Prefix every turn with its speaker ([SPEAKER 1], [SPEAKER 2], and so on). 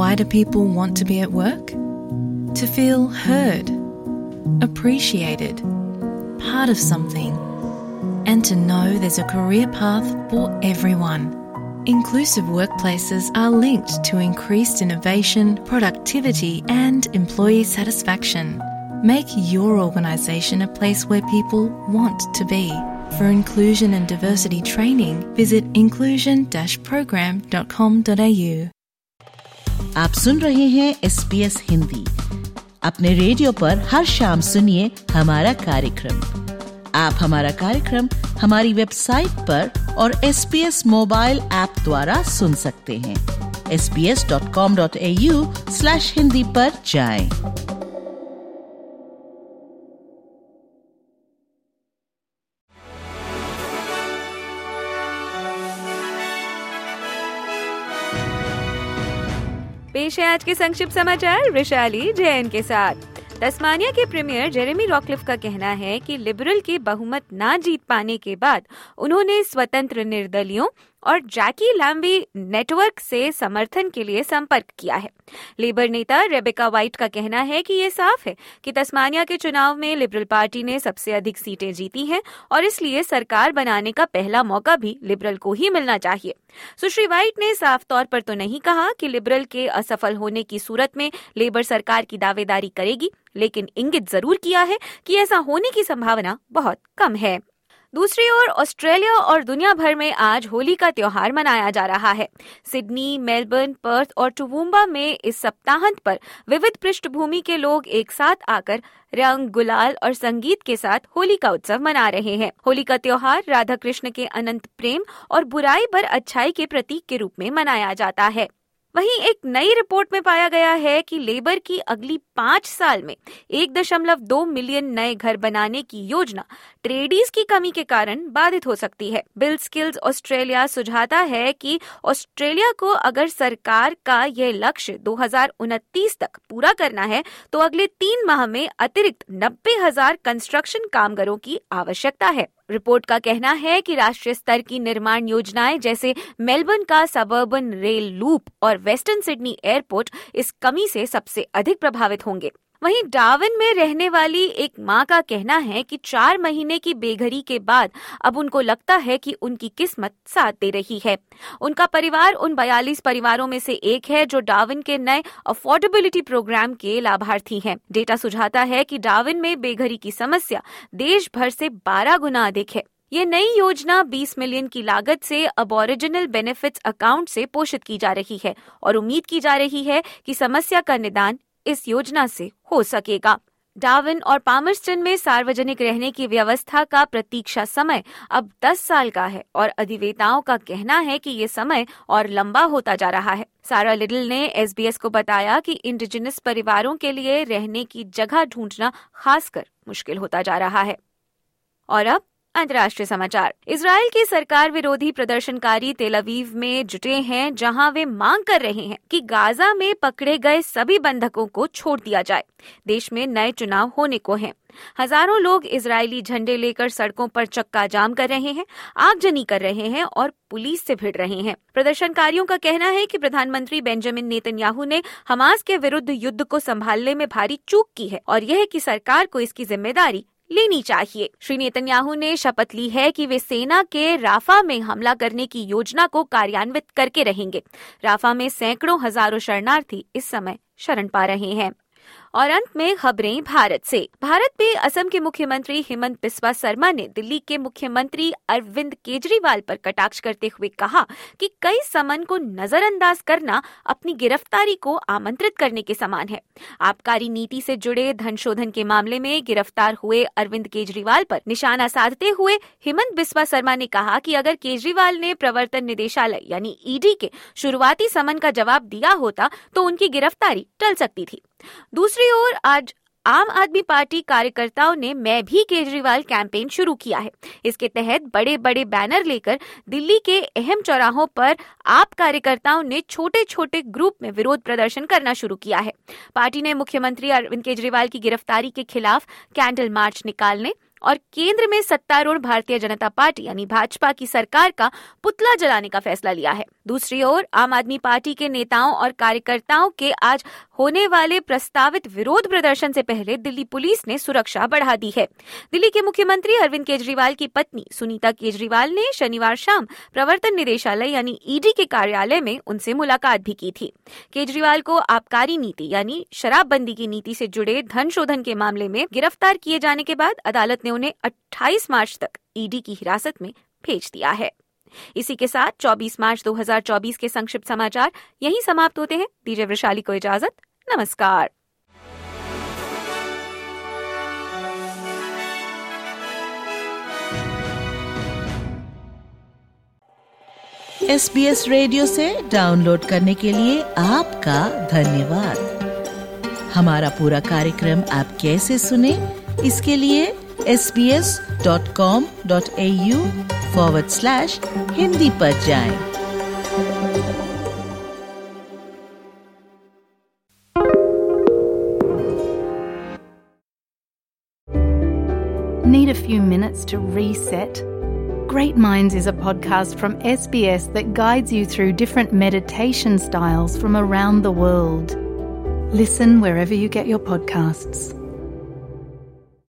[SPEAKER 1] Why do people want to be at work? To feel heard, appreciated, part of something, and to know there's a career path for everyone. Inclusive workplaces are linked to increased innovation, productivity, and employee satisfaction. Make your organisation a place where people want to be. For inclusion and diversity training, visit inclusion-program.com.au.
[SPEAKER 2] आप सुन रहे हैं SBS Hindi. अपने radio पर हर शाम सुनिए हमारा कार्यक्रम। आप हमारा कार्यक्रम हमारी वेबसाइट पर और SBS मोबाइल ऐप द्वारा सुन सकते हैं। sbs.com.au/hindi पर जाएं।
[SPEAKER 3] पेश है आज के संक्षिप्त समाचार वैशाली जैन के साथ। तस्मानिया के प्रीमियर जेरेमी रॉकलिफ का कहना है कि लिबरल के बहुमत ना जीत पाने के बाद उन्होंने स्वतंत्र निर्दलियों और जैकी लैम्बी नेटवर्क से समर्थन के लिए संपर्क किया है। लेबर नेता रेबेका वाइट का कहना है कि ये साफ है कि तस्मानिया के चुनाव में लिबरल पार्टी ने सबसे अधिक सीटें जीती हैं और इसलिए सरकार बनाने का पहला मौका भी लिबरल को ही मिलना चाहिए। सुश्री वाइट ने साफ तौर पर तो नहीं कहा कि लिबरल के असफल होने की सूरत में लेबर सरकार की दावेदारी करेगी, लेकिन इंगित जरूर किया है कि ऐसा होने की संभावना बहुत कम है। दूसरी ओर ऑस्ट्रेलिया और दुनिया भर में आज होली का त्योहार मनाया जा रहा है। सिडनी, मेलबर्न, पर्थ और टूवूम्बा में इस सप्ताहांत पर विविध पृष्ठभूमि के लोग एक साथ आकर रंग, गुलाल और संगीत के साथ होली का उत्सव मना रहे हैं। होली का त्योहार राधा कृष्ण के अनंत प्रेम और बुराई पर अच्छाई के प्रतीक के रूप में मनाया जाता है। वहीं एक नई रिपोर्ट में पाया गया है कि लेबर की अगली 5 साल में 1.2 मिलियन नए घर बनाने की योजना ट्रेडीज की कमी के कारण बाधित हो सकती है। बिल स्किल्स ऑस्ट्रेलिया सुझाता है कि ऑस्ट्रेलिया को अगर सरकार का यह लक्ष्य 2029 तक पूरा करना है तो अगले 3 माह में अतिरिक्त 90,000 कंस्ट्रक्शन कामगारों की आवश्यकता है। रिपोर्ट का कहना है कि राष्ट्रीय स्तर की निर्माण योजनाएं जैसे मेलबर्न का सबर्बन रेल लूप और वेस्टर्न सिडनी एयरपोर्ट इस कमी से सबसे अधिक प्रभावित होंगे। वहीं डार्विन में रहने वाली एक मां का कहना है कि 4 महीने की बेघरी के बाद अब उनको लगता है कि उनकी किस्मत साथ दे रही है। उनका परिवार उन 42 परिवारों में से एक है जो डार्विन के नए अफोर्डेबिलिटी प्रोग्राम के लाभार्थी हैं। डेटा सुझाता है कि डार्विन में बेघरी की समस्या देश भर से 12 गुना अधिक है। ये नई योजना 20 मिलियन की लागत से अबॉरिजिनल बेनिफिट्स अकाउंट से पोषित की जा रही है और उम्मीद की जा रही है कि समस्या का निदान इस योजना से हो सकेगा। डार्विन और पामर्स्टन में सार्वजनिक रहने की व्यवस्था का प्रतीक्षा समय अब 10 साल का है और अधिवेताओं का कहना है कि ये समय और लंबा होता जा रहा है। सारा लिडल ने SBS को बताया कि इंडिजिनस परिवारों के लिए रहने की जगह ढूंढना खासकर मुश्किल होता जा रहा है। और अब अंतर्राष्ट्रीय समाचार। इजराइल के सरकार विरोधी प्रदर्शनकारी तेल अवीव में जुटे हैं, जहां वे मांग कर रहे हैं कि गाजा में पकड़े गए सभी बंधकों को छोड़ दिया जाए। देश में नए चुनाव होने को हैं। हजारों लोग इजरायली झंडे लेकर सड़कों पर चक्का जाम कर रहे हैं, आगजनी कर रहे हैं और पुलिस से भिड़ रहे हैं। प्रदर्शनकारियों का कहना है कि प्रधानमंत्री बेंजामिन नेतन्याहू ने हमास के विरुद्ध युद्ध को संभालने में भारी चूक की है और यह कि सरकार को इसकी जिम्मेदारी लेनी चाहिए। श्री नेतन्याहू ने शपथ ली है कि वे सेना के राफा में हमला करने की योजना को कार्यान्वित करके रहेंगे। राफा में सैकड़ों हजारों शरणार्थी इस समय शरण पा रहे हैं। और अंत में खबरें भारत से। भारत में असम के मुख्यमंत्री हेमंत बिस्वा शर्मा ने दिल्ली के मुख्यमंत्री अरविंद केजरीवाल पर कटाक्ष करते हुए कहा कि कई समन को नजरअंदाज करना अपनी गिरफ्तारी को आमंत्रित करने के समान है। आबकारी नीति से जुड़े धन शोधन के मामले में गिरफ्तार हुए अरविंद केजरीवाल पर निशाना साधते हुए हेमंत बिस्वा शर्मा ने कहा कि अगर केजरीवाल ने प्रवर्तन निदेशालय यानी ईडी के शुरुआती समन का जवाब दिया होता तो उनकी गिरफ्तारी टल सकती थी। दूसरी ओर आज आम आदमी पार्टी कार्यकर्ताओं ने मैं भी केजरीवाल कैंपेन शुरू किया है। इसके तहत बड़े बड़े बैनर लेकर दिल्ली के अहम चौराहों पर आप कार्यकर्ताओं ने छोटे छोटे ग्रुप में विरोध प्रदर्शन करना शुरू किया है। पार्टी ने मुख्यमंत्री अरविंद केजरीवाल की गिरफ्तारी के खिलाफ कैंडल मार्च निकालने और केंद्र में सत्तारूढ़ भारतीय जनता पार्टी यानी भाजपा की सरकार का पुतला जलाने का फैसला लिया है। दूसरी ओर आम आदमी पार्टी के नेताओं और कार्यकर्ताओं के आज होने वाले प्रस्तावित विरोध प्रदर्शन से पहले दिल्ली पुलिस ने सुरक्षा बढ़ा दी है। दिल्ली के मुख्यमंत्री अरविंद केजरीवाल की पत्नी सुनीता केजरीवाल ने शनिवार शाम प्रवर्तन निदेशालय यानी ईडी के कार्यालय में उनसे मुलाकात भी की थी। केजरीवाल को आबकारी नीति यानी शराबबंदी की नीति से जुड़े धन शोधन के मामले में गिरफ्तार किए जाने के बाद अदालत ने उन्हें 28 मार्च तक ईडी की हिरासत में भेज दिया है। इसी के साथ 24 मार्च 2024 के संक्षिप्त समाचार यहीं समाप्त होते हैं। दीजिए वैशाली को इजाजत। नमस्कार।
[SPEAKER 2] SBS रेडियो से डाउनलोड करने के लिए आपका धन्यवाद। हमारा पूरा कार्यक्रम आप कैसे सुने, इसके लिए sbs.com.au/Hindi पर जाएं।
[SPEAKER 4] Need a few minutes to reset? Great Minds is a podcast from SBS that guides you through different meditation styles from around the world. Listen wherever you get your podcasts.